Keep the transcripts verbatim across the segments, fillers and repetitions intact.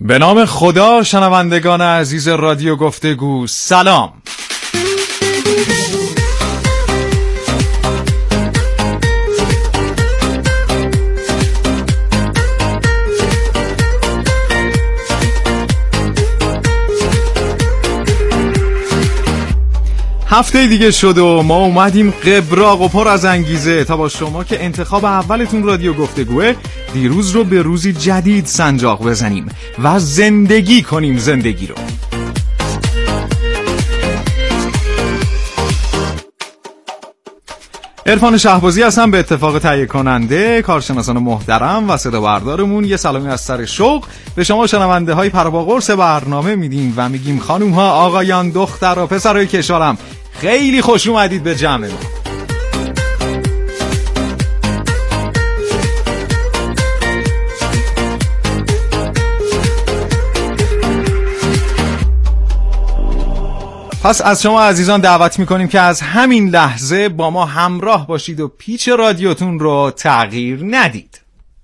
به نام خدا. شنوندگان عزیز رادیو گفتگو سلام. هفته دیگه شد و ما اومدیم قبراق و پر از انگیزه تا با شما که انتخاب اولتون رادیو گفتگوه دیروز رو به روزی جدید سنجاق بزنیم و زندگی کنیم زندگی رو. عرفان شهبازی هستم، به اتفاق تهیه کننده، کارشناسان محترم و صدا بردارمون یه سلامی از سر شوق به شما شنونده های پرواقرص برنامه میدیم و میگیم خانوم ها، آقایان، دختر و پسرای کشورم، خیلی خوش اومدید به جمع ما. پس از شما عزیزان دعوت میکنیم که از همین لحظه با ما همراه باشید و پیچ رادیوتون رو تغییر ندید.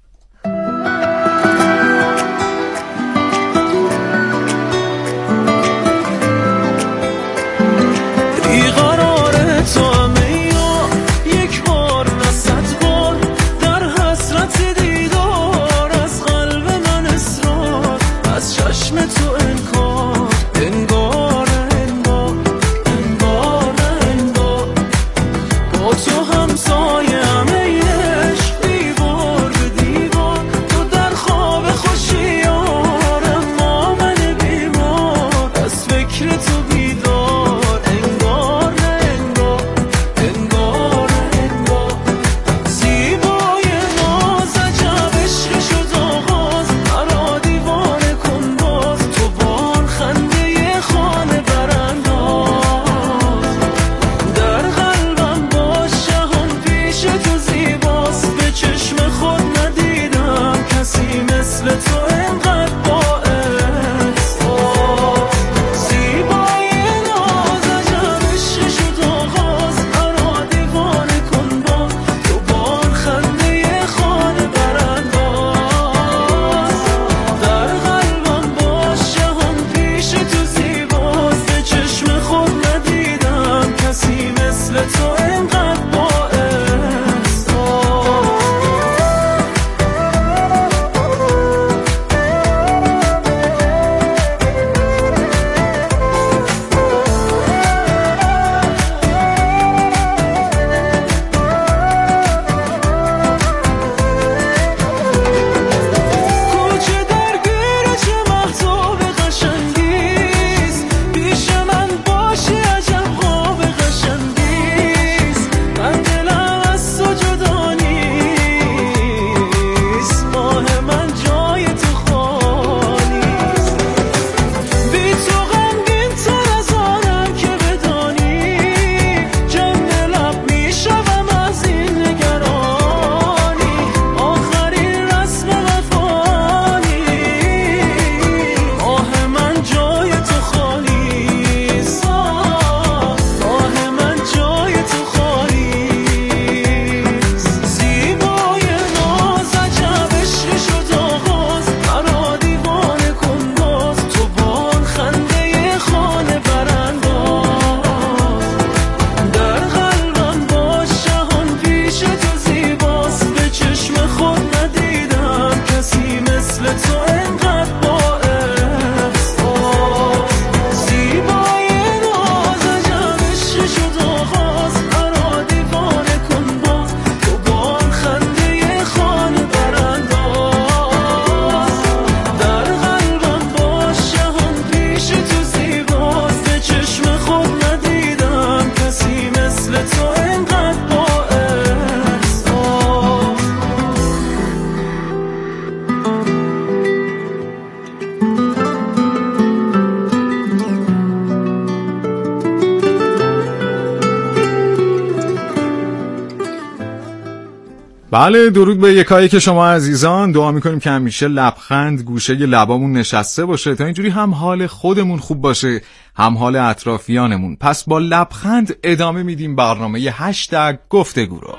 بله، درود به یکایی که شما عزیزان. دعا میکنیم که همیشه لبخند گوشه لبامون نشسته باشه تا اینجوری هم حال خودمون خوب باشه هم حال اطرافیانمون. پس با لبخند ادامه میدیم برنامه هشتگ گفتگو رو.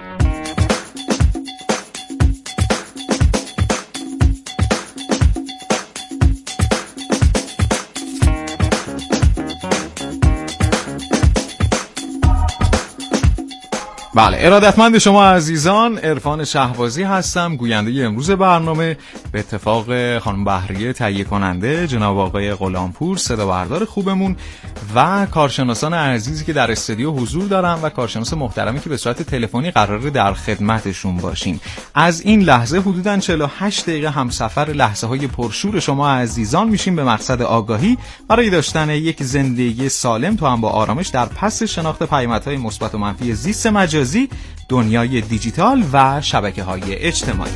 بله، ارادتمند شما عزیزان، عرفان شهبازی هستم، گوینده امروز برنامه. به اتفاق خانم بهریه تهیه کننده، جناب آقای غلامپور صدا بردار خوبمون و کارشناسان عزیزی که در استودیو حضور دارن و کارشناس محترمی که به صورت تلفنی قراره در خدمتشون باشیم. از این لحظه حدوداً چهل و هشت دقیقه همسفر لحظه های پرشور شما عزیزان میشیم به مقصد آگاهی برای داشتن یک زندگی سالم تو هم با آرامش در پس شناخت پیامدهای مثبت و منفی زیست مجازی، دنیای دیجیتال و شبکه‌های اجتماعی.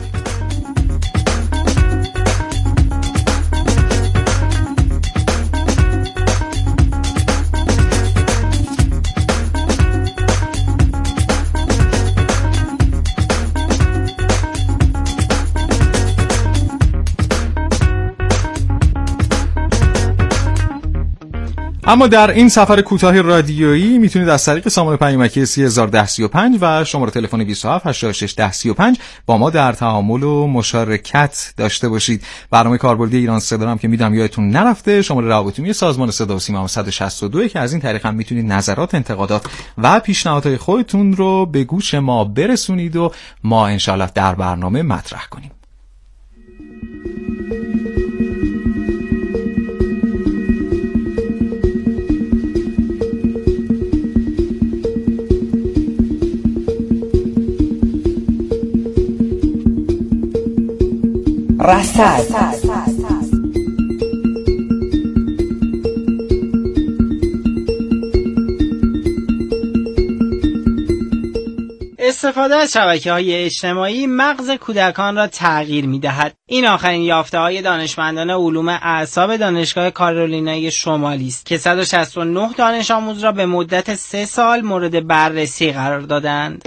اما در این سفر کوتاه رادیویی میتونید از طریق سامانه پیامکی سی هزار و ده سی و پنج و شماره تلفن بیست و هفت هشتاد و شش ده سی و پنج با ما در تعامل و مشارکت داشته باشید. برنامه کاربردی ایران صدا هم که میدونم یادتون نرفته، شماره روابط سازمان صدا و سیما صد و شصت و دو که از این طریق هم میتونید نظرات، انتقادات و پیشنهادهای خودتون رو به گوش ما برسونید و ما انشالله در برنامه مطرح کنیم. رصد. استفاده از شبکه‌های اجتماعی مغز کودکان را تغییر می‌دهد. این آخرین یافته‌های دانشمندان علوم اعصاب دانشگاه کارولینای شمالی است که صد و شصت و نه دانش آموز را به مدت سه سال مورد بررسی قرار دادند.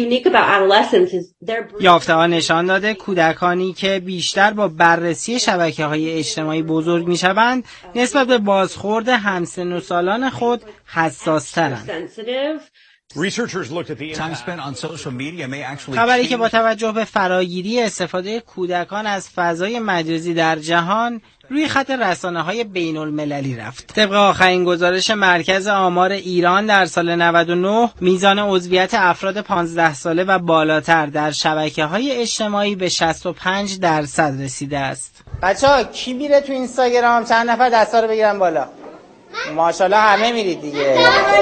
یافته‌ها نشان داده کودکانی که بیشتر با بررسی شبکه‌های اجتماعی بزرگ می‌شوند، نسبت به بازخورد همسن و سالان خود حساس‌ترند. خبری که با توجه به فراگیری استفاده کودکان از فضای مجازی در جهان روی خط رسانه‌های بین‌المللی رفت. طبق آخرین گزارش مرکز آمار ایران در سال نود و نه، میزان عضویت افراد پانزده ساله و بالاتر در شبکه‌های اجتماعی به شصت و پنج درصد رسیده است. بچه‌ها کی میره تو اینستاگرام؟ چند نفر دستا رو بگیرن بالا. ماشاءالله همه میرید دیگه.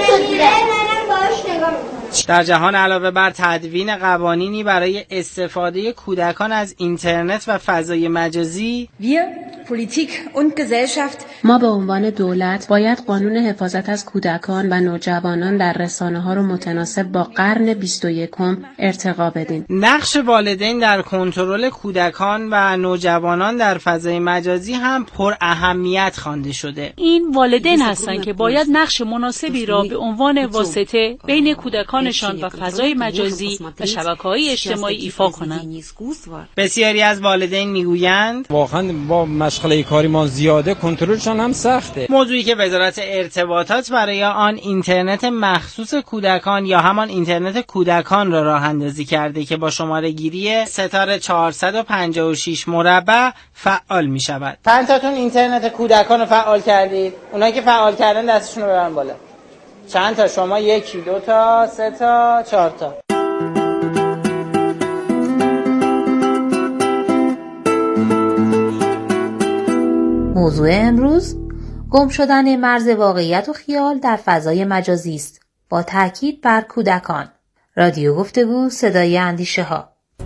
در جهان علاوه بر تدوین قوانینی برای استفاده کودکان از اینترنت و فضای مجازی، ما به عنوان دولت باید قانون حفاظت از کودکان و نوجوانان در رسانه‌ها رو متناسب با قرن بیست و یکم ارتقا بدیم. نقش والدین در کنترل کودکان و نوجوانان در فضای مجازی هم پر اهمیت خوانده شده. این والدین هستند که باید نقش مناسبی را به عنوان واسطه بین کودکانشان و فضای مجازی و شبکه‌های اجتماعی ایفا کنند. بسیاری از والدین میگویند واقعا با مشغله کاری ما زیاده، کنترلشان هم سخته. موضوعی که وزارت ارتباطات برای آن اینترنت مخصوص کودکان یا همان اینترنت کودکان را راه اندازی کرده که با شماره گیری ستاره چهارصد و پنجاه و شش مربع فعال می شود. چند تاتون اینترنت کودکان رو فعال کردید؟ اونایی که فعال کردن دستشون رو ببرن بالا. چند تا؟ شما یکی، دو تا، سه تا، چهار تا. موضوع امروز گم شدن مرز واقعیت و خیال در فضای مجازی است، با تاکید بر کودکان. رادیو گفتگو، صدای اندیشه ها.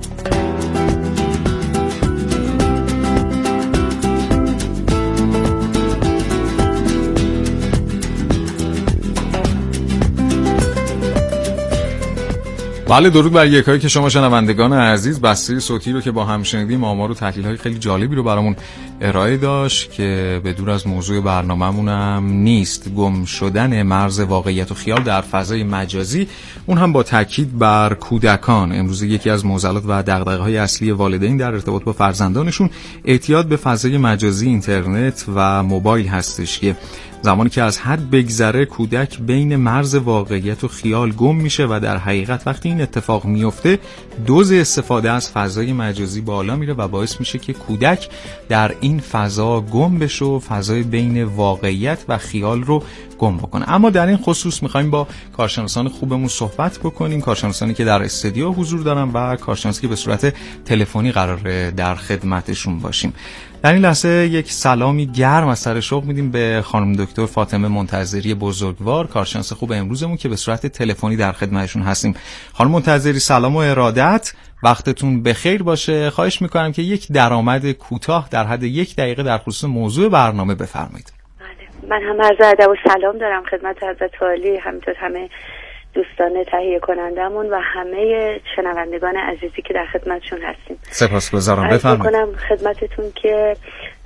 بله، درود بر یکایی که شما شنوندگان عزیز. بسته صوتی رو که با هم شنیدیم آمار و تحلیل‌های خیلی جالبی رو برامون ارائه داشت که به دور از موضوع برنامه‌مون هم نیست. گم شدن مرز واقعیت و خیال در فضای مجازی، اون هم با تاکید بر کودکان. امروز یکی از معضلات و دغدغه‌های اصلی والدین در ارتباط با فرزندانشون اعتیاد به فضای مجازی، اینترنت و موبایل هستش که زمانی که از حد بگذره کودک بین مرز واقعیت و خیال گم میشه و در حقیقت وقتی این اتفاق میفته دوز استفاده از فضای مجازی بالا میره و باعث میشه که کودک در این فضا گم بشه و فضای بین واقعیت و خیال رو گم بکنه. اما در این خصوص میخوایم با کارشناسان خوبمون صحبت بکنیم، کارشناسانی که در استودیو حضور دارن و کارشناسی که به صورت تلفنی قراره در خدمتشون باشیم. در این لحظه یک سلامی گرم از سر شوق میدیم به خانم دکتر فاطمه منتظری بزرگوار، کارشناس خوب امروزمون که به صورت تلفنی در خدمتشون هستیم. خانم منتظری سلام و ارادت، وقتتون بخیر باشه. خواهش میکنم که یک درآمد کوتاه در حد یک دقیقه در خصوص موضوع برنامه بفرمایید. من هم عرض ادب و سلام دارم خدمت حضرت عالی، همینطور همه دوستان تهیه کنندمون و همه شنوندگان عزیزی که در خدمتشون هستیم. سپاسگزارم، بفرمایید. کنم خدمتتون که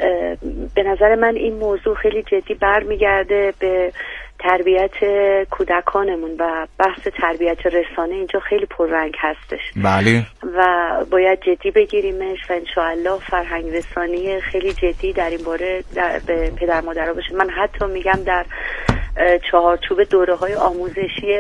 به نظر من این موضوع خیلی جدی برمیگرده به تربیت کودکانمون و بحث تربیت رسانه اینجا خیلی پررنگ هستش. بله. و باید جدی بگیریمش و انشاءالله فرهنگ رسانی خیلی جدی در این باره به پدر مادرها بشه. من حتی میگم در چهارچوب دوره های آموزشی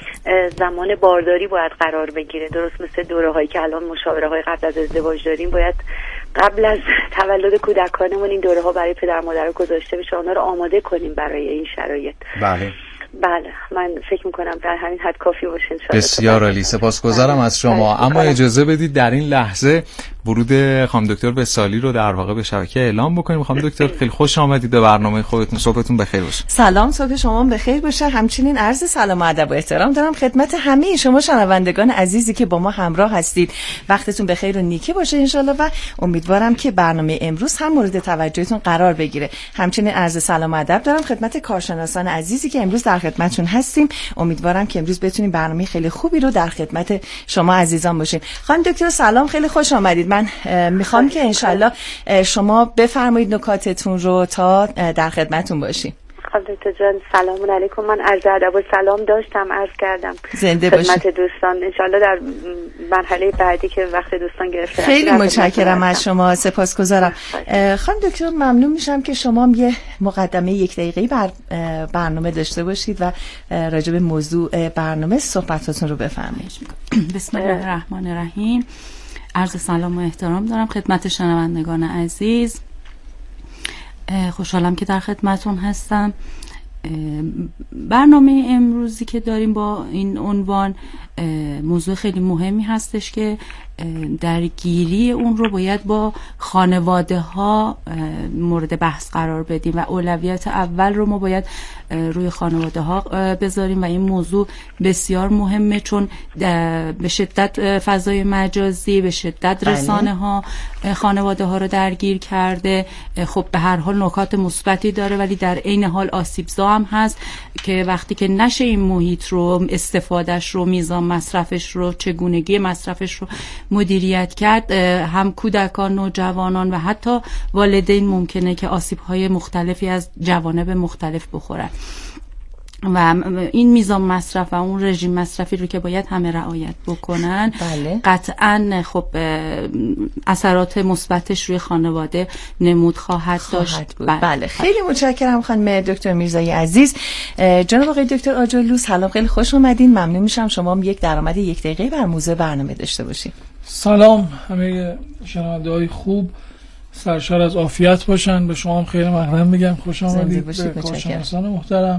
زمان بارداری باید قرار بگیره، درست مثل دوره هایی که الان مشاوره های قبل از ازدواج داریم. باید قبل از تولد کودکانمون این دوره ها برای پدر مادر گذاشته بشه، اونا رو آماده کنیم برای این شرایط. بله بله، من فکر میکنم در همین حد کافی باشه انشاءالله. بسیار عالی، سپاسگزارم از شما. اما اجازه بدید در این لحظه ورود خانم دکتر وصالی رو در واقع به شبکه اعلام بکنیم. خانم دکتر خیلی خوش آمدید به برنامه خودتون، صبحتون بخیر باشه. سلام، صبح شما بخیر باشه. همچنین عرض سلام و ادب و احترام دارم خدمت همه شما شنوندگان عزیزی که با ما همراه هستید. وقتتون بخیر و نیکی باشه انشالله و امیدوارم که برنامه امروز هم مورد توجهتون قرار بگیره. همچنین عرض سلام و ادب دارم خدمت کارشناسان عزیزی که امروز در خدمتتون هستیم. امیدوارم که امروز بتونیم برنامه خیلی خوبی رو در خدمت شما عزیزان باشیم. خانم دکتر سلام، خیلی خوش آمدید. من میخوام که انشالله شما بفرمایید نکاتتون رو تا در خدمتتون باشیم. خانم جان سلام علیکم. من عرض ادب و سلام داشتم، عرض کردم زنده باشید خدمت دوستان. انشالله در مرحله بعدی که وقت دوستان گرفته. خیلی متشکرم از شما، سپاسگزارم. خانم دکتر ممنون میشم که شما یه مقدمه یک دقیقه‌ای بر برنامه داشته باشید و راجع به موضوع برنامه صحبتاتون رو بفرمایید. بسم الله الرحمن الرحیم. عرض سلام و احترام دارم خدمت شنوندگان عزیز. خوشحالم که در خدمتون هستم. برنامه امروزی که داریم با این عنوان موضوع خیلی مهمی هستش که درگیری اون رو باید با خانواده ها مورد بحث قرار بدیم و اولویت اول رو ما باید روی خانواده ها بذاریم و این موضوع بسیار مهمه، چون به شدت فضای مجازی به شدت رسانه ها خانواده ها رو درگیر کرده. خب به هر حال نکات مثبتی داره ولی در عین حال آسیبزا هم هست که وقتی که نشه این محیط رو، استفادهش رو، میزان مصرفش رو، چگونگی مصرفش رو مدیریت کرد، هم کودکان، نوجوانان و حتی والدین ممکنه که آسیب‌های مختلفی از جوانب مختلف بخورن و این میزان مصرف و اون رژیم مصرفی رو که باید همه رعایت بکنن بله. قطعاً خب اثرات مثبتش روی خانواده نمود خواهد, خواهد داشت. بله. بله خیلی متشکرم خانم دکتر میرزایی عزیز. جناب آقای دکتر آجرلو سلام، خیلی خوش اومدین. ممنون میشم شما یک درآمد یک دقیقه بر موضوع برنامه داشته باشید. سلام همه شنونده‌های خوب، سرشار از عافیت باشن. به شما هم خیلی مقدم میگم، خوش آمدید به کارشناسان محترم.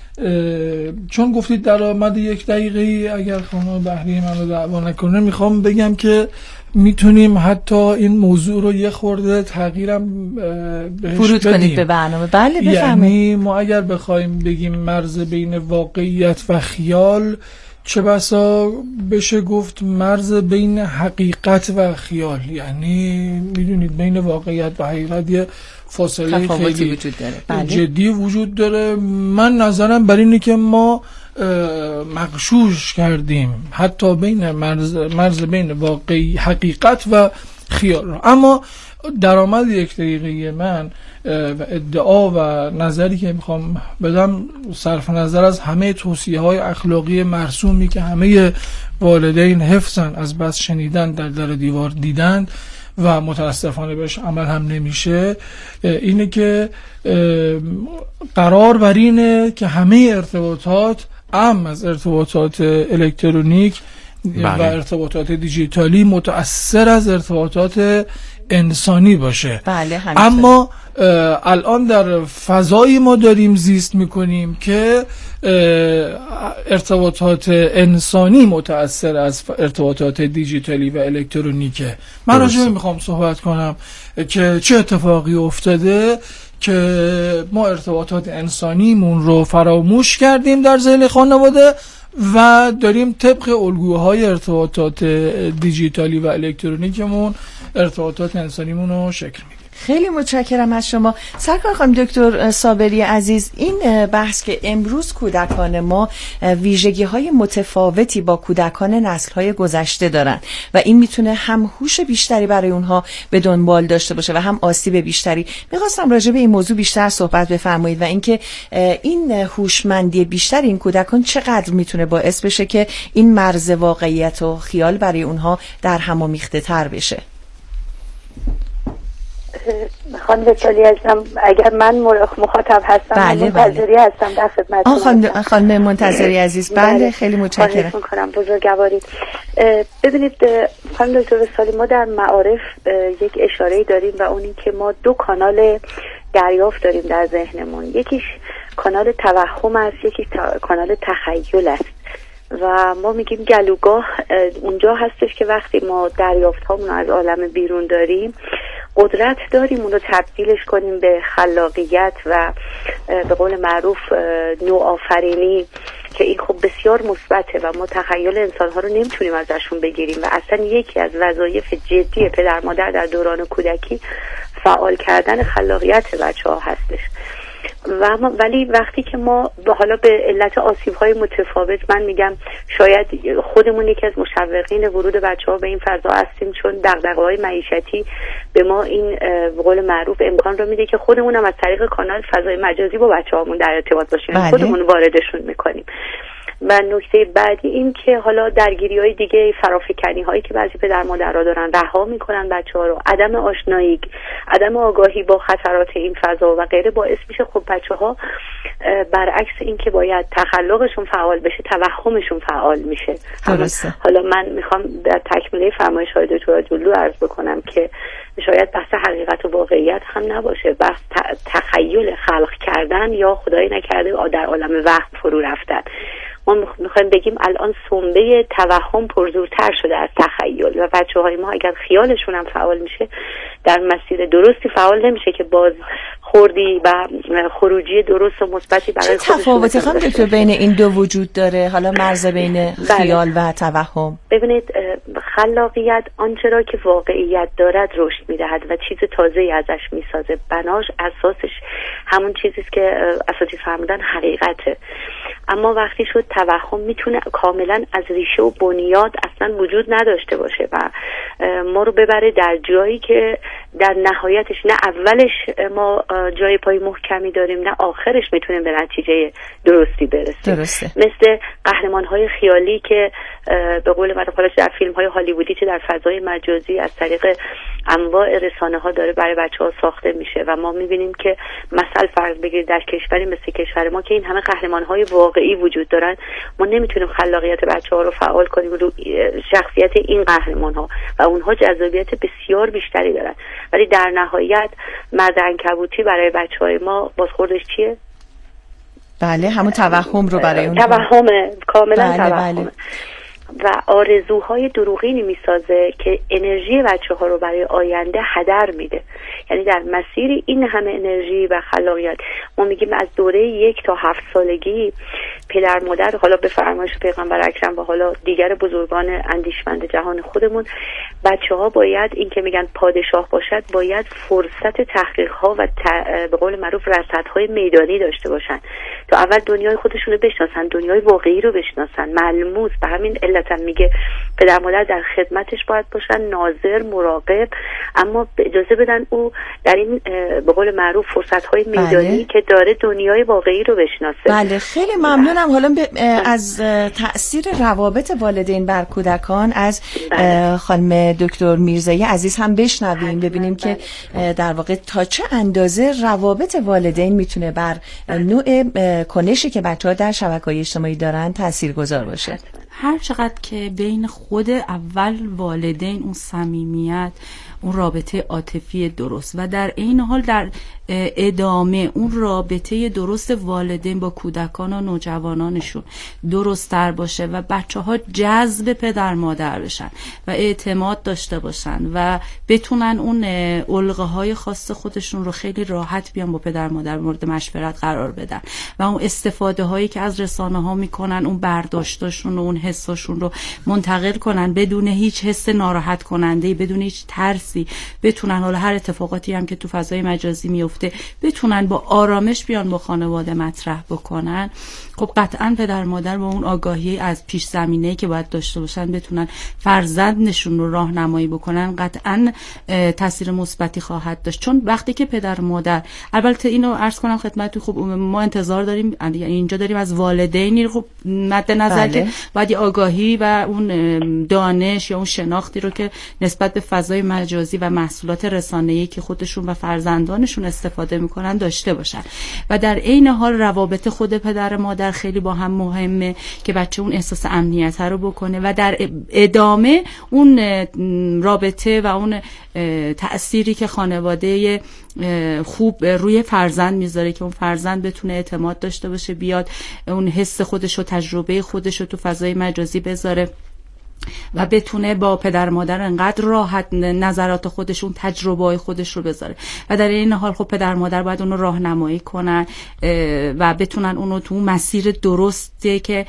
چون گفتید درآمد یک دقیقه، اگر خانم بهری من رو دعوا نکنه، میخوام بگم که میتونیم حتی این موضوع رو یه خورده تغییرم بهش فرود بدیم. کنید به برنامه. بله بفرمایید. یعنی ما اگر بخوایم بگیم مرز بین واقعیت و خیال، چه بسا بشه گفت مرز بین حقیقت و خیال. یعنی میدونید بین واقعیت و حقیقت یه فاصله خیلی وجود داره. بله. جدی وجود داره. من نظرم بر اینه که ما مغشوش کردیم حتی بین مرز, مرز بین واقعی حقیقت و خیال رو. اما درآمد یک دقیقه من و ادعا و نظری که میخوام بدم صرف نظر از همه توصیه های اخلاقی مرسومی که همه والدین حفظن از بس شنیدن در در دیوار دیدند، و متاسفانه بهش عمل هم نمیشه اینه که قرار بر اینه که همه ارتباطات اهم از ارتباطات الکترونیک بله. و ارتباطات دیجیتالی متأثر از ارتباطات انسانی باشه. بله اما الان در فضایی ما داریم زیست میکنیم که ارتباطات انسانی متأثر از ارتباطات دیجیتالی و الکترونیکه. من راجع میخوام صحبت کنم که چه اتفاقی افتاده که ما ارتباطات انسانیمون رو فراموش کردیم در ذیل خانواده و داریم طبق الگوهای ارتباطات دیجیتالی و الکترونیکمون ارتباطات انسانیمون رو شکل میدیم. خیلی متشکرم از شما سرکار خانم دکتر صابری عزیز. این بحث که امروز کودکان ما ویژگی‌های متفاوتی با کودکان نسل‌های گذشته دارن و این میتونه هم هوش بیشتری برای اونها به دنبال داشته باشه و هم آسیب بیشتری. می‌خواستم راجع به این موضوع بیشتر صحبت بفرمایید و اینکه این هوشمندی بیشتر این کودکان چقدر میتونه باعث بشه که این مرز واقعیت و خیال برای اونها در هم آمیخته‌تر بشه. خانم وسالی عزیزم اگر من مخاطب هستم بله منتظری بله. هستم در خدمتتون. خانم خانم منتظری عزیز بله, بله. خیلی متشکرم. خواهش می‌کنم بزرگوارید. ببینید خانم دکتر وسالی ما در معارف یک اشاره‌ای داریم و اون این که ما دو کانال دریافت داریم در ذهنمون. یکیش کانال توهم است، یکی کانال تخیل است. و ما میگیم گلوگاه اونجا هستش که وقتی ما دریافت هامون از عالم بیرون داریم قدرت داریم اون رو تبدیلش کنیم به خلاقیت و به قول معروف نوآفرینی که این خب بسیار مثبته و ما تخیل انسان‌ها رو نمیتونیم ازشون بگیریم و اصلا یکی از وظایف جدی پدر مادر در دوران کودکی فعال کردن خلاقیت بچه‌ها هستش. و ولی وقتی که ما حالا به علت آسیب‌های متفاوت من میگم شاید خودمون یکی از مشوقین ورود بچه‌ها به این فضا هستیم چون دغدغه‌های معیشتی به ما این به قول معروف امکان رو میده که خودمون هم از طریق کانال فضای مجازی با بچه‌هامون در ارتباط باشیم بله. خودمون واردشون میکنیم. و نکته بعدی این که حالا درگیری‌های دیگه فرافکنی‌هایی که بعضی پدر مادرها دارن رها میکنن بچه‌ها رو، عدم آشنایی، عدم آگاهی با خطرات این فضا و غیره باعث میشه خب بچه‌ها برعکس این که باید تخلقشون فعال بشه توهمشون فعال میشه. درسته. حالا من میخوام در تکمیله فرمایش‌های دکتر جلو عرض بکنم که شاید بحث حقیقت و واقعیت هم نباشه، بحث تخیل خلق کردن یا خدای نکرده در عالم وهم فرو رفتن. ما میخوایم بگیم الان سنبه توهم پرزورتر شده از تخیل و بچه‌های ما اگر خیالشون هم فعال میشه در مسیر درستی فعال نمیشه که باز خوردی و خروجی درست و مثبتی برای خودشون. چه تفاوتی خانم دکتر بین این دو وجود داره؟ حالا مرز بین خیال و توهم. ببینید خلاقیت آنچه را که واقعیت دارد رشد میدهد و چیز تازه‌ای ازش میسازه. بناش اساسش همون چیزی است که اساتید فرمودن حقیقته. اما وقتی شد توهم میتونه کاملا از ریشه و بنیاد اصلا وجود نداشته باشه و ما رو ببره در جایی که در نهایتش نه اولش ما جای پای محکمی داریم نه آخرش میتونیم به نتیجه درستی برسیم. درسته. مثل قهرمان‌های خیالی که به قول معروف در فیلم‌های هالیوودی که در فضای مجازی از طریق انواع رسانه‌ها داره برای بچه‌ها ساخته میشه و ما می‌بینیم که مثلا فرض بگیرید در کشوری مثل کشور ما که این همه قهرمان‌های واقعی وجود دارن ما نمیتونیم خلاقیت بچه‌ها رو فعال کنیم رو شخصیت این قهرمان‌ها و اونها جذابیت بسیار بیشتری دارن ولی در نهایت مرد عنکبوتی برای بچه‌های ما بازخوردش چیه؟ بله همون توهم رو برای اونها توهمه کاملا بله توهمه بله. و آرزوهای دروغینی میسازه که انرژی بچه ها رو برای آینده هدر میده. یعنی در مسیر این همه انرژی و خلاقیت ما میگیم از دوره یک تا هفت سالگی پدر مادر حالا به فرمایش پیغمبر اکرم و حالا دیگر بزرگان اندیشمند جهان خودمون بچه ها باید این که میگن پادشاه باشد باید فرصت تحقیق ها و ت... به قول معروف رصدهای میدانی داشته باشن تا اول دنیای خودشون رو بشناسن، دنیای واقعی رو بشناسن، ملموس. به همین علت هم میگه پدر مادر در خدمتش باید باشن، ناظر، مراقب، اما اجازه بدن او در این به قول معروف فرصت‌های میدانی بله. که داره دنیای واقعی رو بشناسه. بله خیلی ممنونم. حالا از تأثیر روابط والدین بر کودکان از بله. خانم دکتر میرزایی عزیز هم بشنویم، ببینیم بله. که در واقع تا چه اندازه روابط والدین میتونه بر نوع کنشی که بچه‌ها در شبکه‌های اجتماعی دارن تاثیرگذار باشه. هر چقدر که بین خود اول والدین اون صمیمیت، اون رابطه عاطفی درست و در این حال در ادامه اون رابطه درست والدین با کودکان و نوجوانانشون درست تر باشه و بچه ها جذب پدر مادر بشن و اعتماد داشته باشن و بتونن اون علقه های خاص خودشون رو خیلی راحت بیان با پدر مادر مورد مشورت قرار بدن و اون استفاده هایی که از رسانه ها میکنن اون برداشتاشون و اون حساشون رو منتقل کنن بدون هیچ حس ناراحت کننده، بدون هیچ ترسی، بتونن حالا هر اتفاقاتی هم که تو فضای مجازی میفته بتونن با آرامش بیان با خانواده مطرح بکنن. خب قطعا پدر مادر با اون آگاهی از پیش زمینه‌ای که باید داشته باشن بتونن فرزندشون رو راهنمایی بکنن، قطعا تاثیر مثبتی خواهد داشت. چون وقتی که پدر مادر، البته اینو عرض کنم خدمتتون، خب ما انتظار داریم اینجا داریم از والدینی خب مد نظر بله. که باید آگاهی و اون دانش یا اون شناختی رو که نسبت به فضای مجازی و محصولات رسانه‌ای که خودشون و فرزندانشون استفاده میکنن داشته باشن و در عین حال روابط خود پدر مادر خیلی با هم مهمه که بچه اون احساس امنیت رو بکنه و در ادامه اون رابطه و اون تأثیری که خانواده خوب روی فرزند میذاره که اون فرزند بتونه اعتماد داشته باشه، بیاد اون حس خودش و تجربه خودش رو تو فضای مجازی بذاره و بتونه با پدر مادر انقدر راحت نظرات خودشون، تجربه‌های خودش رو بذاره و در این حال خب پدر مادر باید اونو راهنمایی کنن و بتونن اونو تو مسیر درستی که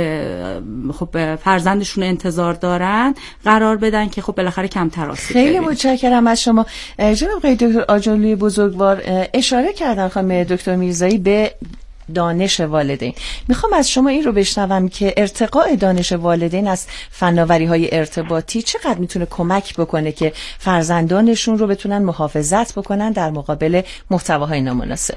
خب فرزندشون انتظار دارن قرار بدن که خب بالاخره کمتر آسیب ببینه. خیلی متشکرم از شما جناب آقای دکتر آجرلوی بزرگوار. اشاره کردن خانم دکتر میرزایی به دانش والدین. میخوام از شما این رو بشنوم که ارتقاء دانش والدین از فناوری‌های ارتباطی چقدر میتونه کمک بکنه که فرزندانشون رو بتونن محافظت بکنن در مقابل محتواهای نامناسب.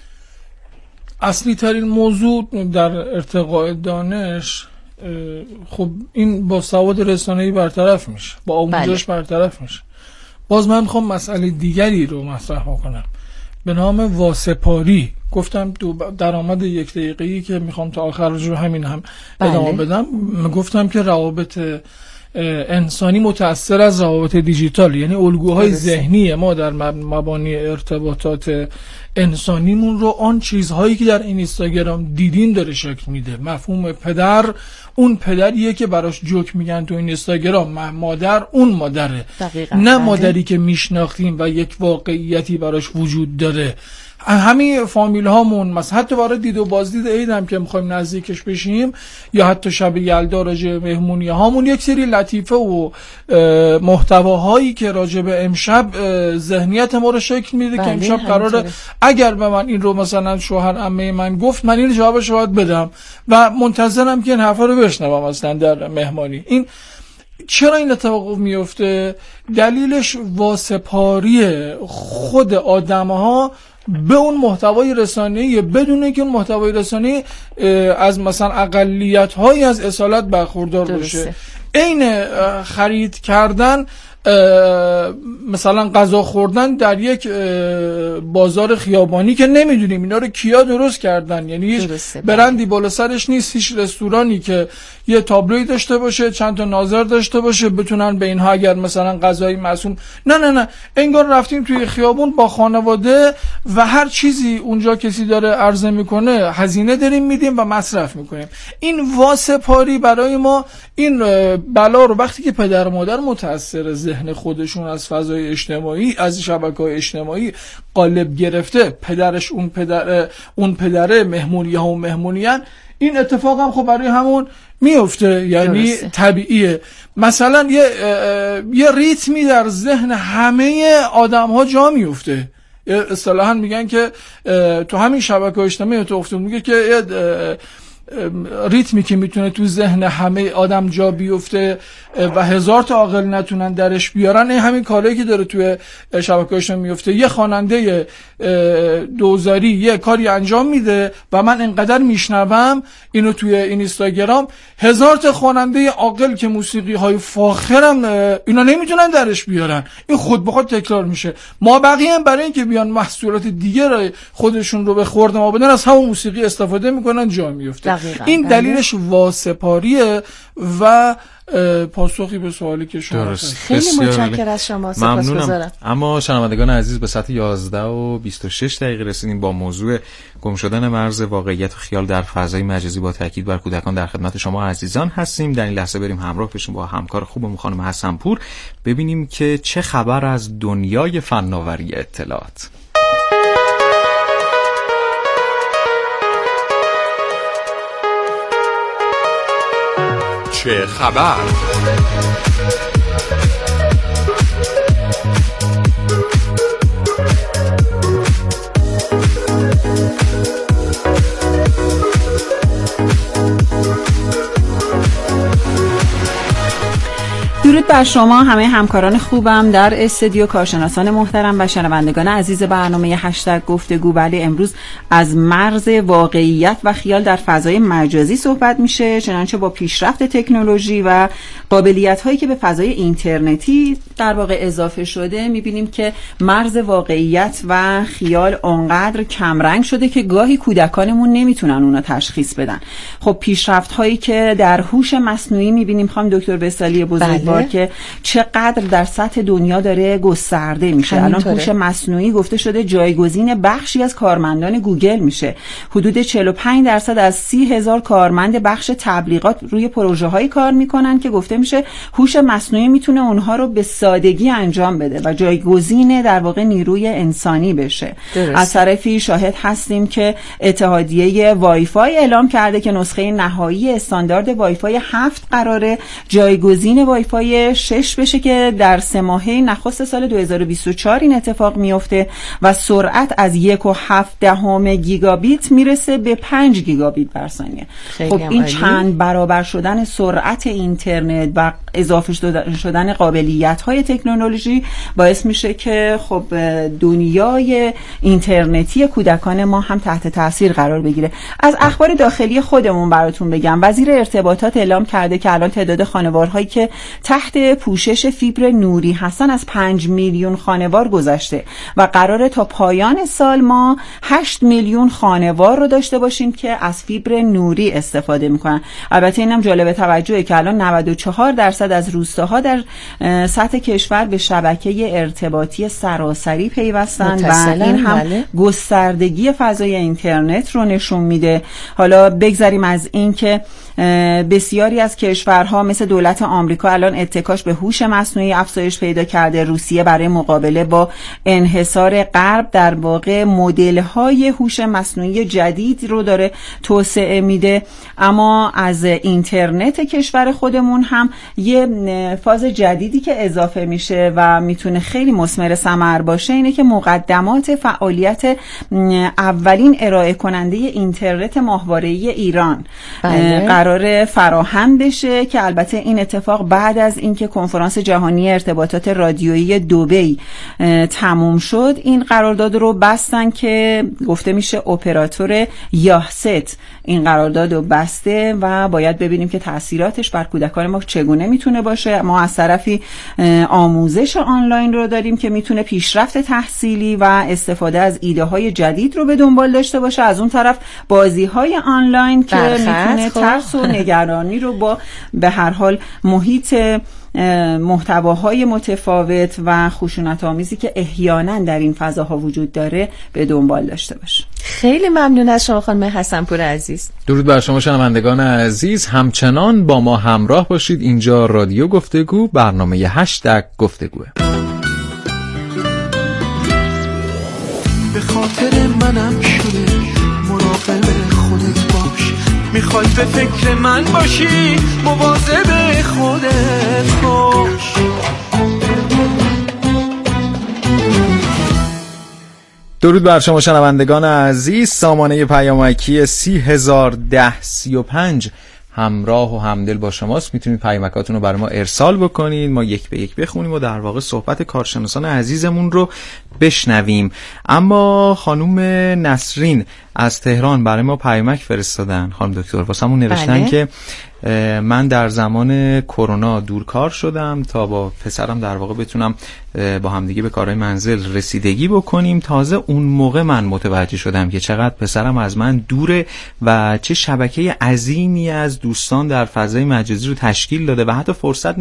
اصلی ترین موضوع در ارتقاء دانش خب این با سواد رسانه‌ای برطرف میشه، با آموزش بله. برطرف میشه. باز من میخوام مسئله دیگری رو مطرح کنم به نام واسپاری. گفتم تو درآمد یک دقیقه‌ای که میخوام تا آخر رو همین هم ادامه بله. بدم، گفتم که روابط انسانی متأثر از روابط دیجیتال، یعنی الگوهای ذهنی ما در مبانی ارتباطات انسانیمون رو آن چیزهایی که در این اینستاگرام دیدیم داره شکل میده. مفهوم پدر اون پدریه که براش جوک میگن تو این اینستاگرام، مادر اون مادره دقیقا. نه مادری که میشناختیم و یک واقعیتی براش وجود داره. همین فامیل هامون مثلا حتی وارد دید و بازدید عید هم که میخوایم نزدیکش بشیم یا حتی شب یلدا راجع به مهمونی هامون یک سری لطیفه و محتواهایی که راجع به امشب ذهنیت ما رو شکل میده که امشب قراره اگر به من این رو مثلا شوهر عمه من گفت من این جوابش رو باید بدم و منتظرم که این حرفا رو بشنوم اصلا در مهمانی. این چرا این اتفاق میفته؟ دلیلش واسپاری خود آدم‌ها به اون محتوای رسانه‌ای بدون اینکه اون محتوای رسانه‌ای از مثلا اقلیت‌هایی از اصالت برخوردار باشه. عین خرید کردن مثلا غذا خوردن در یک بازار خیابانی که نمیدونیم اینا رو کیا درست کردن، یعنی هیچ برندی بالا سرش نیست، هیچ رستورانی که یه تابلوی داشته باشه، چند تا ناظر داشته باشه بتونن به اینها اگر مثلا غذای معصوم، نه نه نه انگار رفتیم توی خیابون با خانواده و هر چیزی اونجا کسی داره عرضه میکنه هزینه داریم میدیم و مصرف میکنیم. این واسپاری برای ما این بلا رو وقتی که پدر و مادر متأثر ذهن خودشون از فضای اجتماعی، از شبکه‌های اجتماعی قالب گرفته، پدرش اون پدر اون پدره مهمونی ها و مهمونیان، این اتفاق هم خب برای همون میفته، یعنی درسته. طبیعیه. مثلا یه یه ریتمی در ذهن همه آدم ها جا میفته. اصطلاحاً میگن که تو همین شبکه‌های اجتماعی تو افتاد میگه که ریتمی که میتونه تو ذهن همه آدم جا بیفته و هزار تا عاقل نتونن درش بیارن، این همین کاری که داره توی شبکه اجتماعی میفته. یه خواننده دوزاری یه کاری انجام میده و من اینقدر میشنوم اینو توی این اینستاگرام، هزار تا خواننده عاقل که موسیقی های فاخرم اینا نمیتونن درش بیارن، این خود به خود تکرار میشه. ما بقیه هم برای اینکه بیان محصولات دیگه رو خودشون رو به خورد ما بدن از همون موسیقی استفاده میکنن، جا میفته. این دلیلش واسپاریه و پاسخی به سوالی که شما درست. خیلی متشکرم از شما، سپاسگزارم. اما شنوندگان عزیز به ساعت یازده و بیست و شش دقیقه رسیدیم. با موضوع گم شدن مرز واقعیت و خیال در فضای مجازی با تاکید بر کودکان در خدمت شما عزیزان هستیم. در این لحظه بریم همراه بشیم با همکار خوبمون خانم حسن‌پور ببینیم که چه خبر از دنیای فناوری اطلاعات. چه خبر؟ درود بر شما همه همکاران خوبم در استودیو، کارشناسان محترم و شنوندگان عزیز برنامه هشتگ گفتگو. بله، امروز از مرز واقعیت و خیال در فضای مجازی صحبت میشه. چنانچه با پیشرفت تکنولوژی و قابلیت هایی که به فضای اینترنتی در واقع اضافه شده، میبینیم که مرز واقعیت و خیال اونقدر کمرنگ شده که گاهی کودکانمون نمیتونن اونا تشخیص بدن. خب پیشرفت هایی که در هوش مصنوعی میبینیم خانم دکتر وصالی بزرگوار بله. که چقدر در سطح دنیا داره گسترده میشه. الان هوش مصنوعی گفته شده جایگزین بخشی از کارمندان گوگل میشه. حدود چهل و پنج درصد از سی هزار کارمند بخش تبلیغات روی پروژه هایی کار میکنن که گفته میشه هوش مصنوعی میتونه اونها رو به سادگی انجام بده و جایگزین در واقع نیروی انسانی بشه. درست. از طرفی شاهد هستیم که اتحادیه وای فای اعلام کرده که نسخه نهایی استاندارد وای فای هفت قراره جایگزین وای فای شش بشه که در سه ماهه نخست سال دو هزار و بیست و چهار این اتفاق میفته و سرعت از یک و هفت دهم گیگابیت میرسه به پنج گیگابیت بر ثانیه. خب این عالی. چند برابر شدن سرعت اینترنت و اضافه شدن قابلیت های تکنولوژی باعث میشه که خب دنیای اینترنتی کودکان ما هم تحت تاثیر قرار بگیره. از اخبار داخلی خودمون براتون بگم، وزیر ارتباطات اعلام کرده که الان تعداد خانوارهایی که تحت پوشش فیبر نوری هستن از پنج میلیون خانوار گذشته و قراره تا پایان سال ما هشت میلیون خانوار رو داشته باشیم که از فیبر نوری استفاده میکنن. البته اینم جالب توجهه که الان نود و چهار درصد از روستاها در سطح کشور به شبکه ارتباطی سراسری پیوستن و این هم بله. گستردگی فضای اینترنت رو نشون میده. حالا بگذاریم از این که بسیاری از کشورها مثل دولت آمریکا الان اتکاش به هوش مصنوعی افزایش پیدا کرده. روسیه برای مقابله با انحصار غرب در واقع مدل‌های هوش مصنوعی جدید رو داره توسعه میده. اما از اینترنت کشور خودمون هم یه فاز جدیدی که اضافه میشه و میتونه خیلی مثمر ثمر باشه اینه که مقدمات فعالیت اولین ارائه کننده اینترنت ماهواره‌ای ایران بله. قراره فراهم بشه که البته این اتفاق بعد از اینکه کنفرانس جهانی ارتباطات رادیویی دبی تموم شد این قرارداد رو بستن که گفته میشه اپراتور یاهست این قرارداد رو بسته و باید ببینیم که تاثیراتش بر کودکان ما چگونه میتونه باشه. ما از طرفی آموزش آنلاین رو داریم که میتونه پیشرفت تحصیلی و استفاده از ایده های جدید رو به دنبال داشته باشه. از اون طرف بازی های آنلاین که میتونه ترس و نگرانی رو با به هر حال محیط محتواهای متفاوت و خشونت‌آمیزی که احیانا در این فضاها وجود داره به دنبال داشته باشه. خیلی ممنون از شما خانم حسن‌پور عزیز. درود بر شما شنوندگان عزیز، همچنان با ما همراه باشید. اینجا رادیو گفتگو، برنامه هشتگ گفتگوه. به خاطر منم شده مراقب خودت باش، میخوای به فکر من باشی مواظب خودت باش. درود بر شما شنوندگان عزیز، سامانه پیامکی سی هزار و ده سی و پنج همراه و همدل با شماست. میتونید پیامکاتون رو برای ما ارسال بکنید، ما یک به یک بخونیم و در واقع صحبت کارشناسان عزیزمون رو بشنویم. اما خانم نسرین از تهران برای ما پیامک فرستادن. خانم دکتر واسمون نوشتن بله. که من در زمان کرونا دورکار شدم تا با پسرم در واقع بتونم با همدیگه به کارهای منزل رسیدگی بکنیم. تازه اون موقع من متوجه شدم که چقدر پسرم از من دوره و چه شبکه عظیمی از دوستان در فضای مجازی رو تشکیل داده و حتی فرصت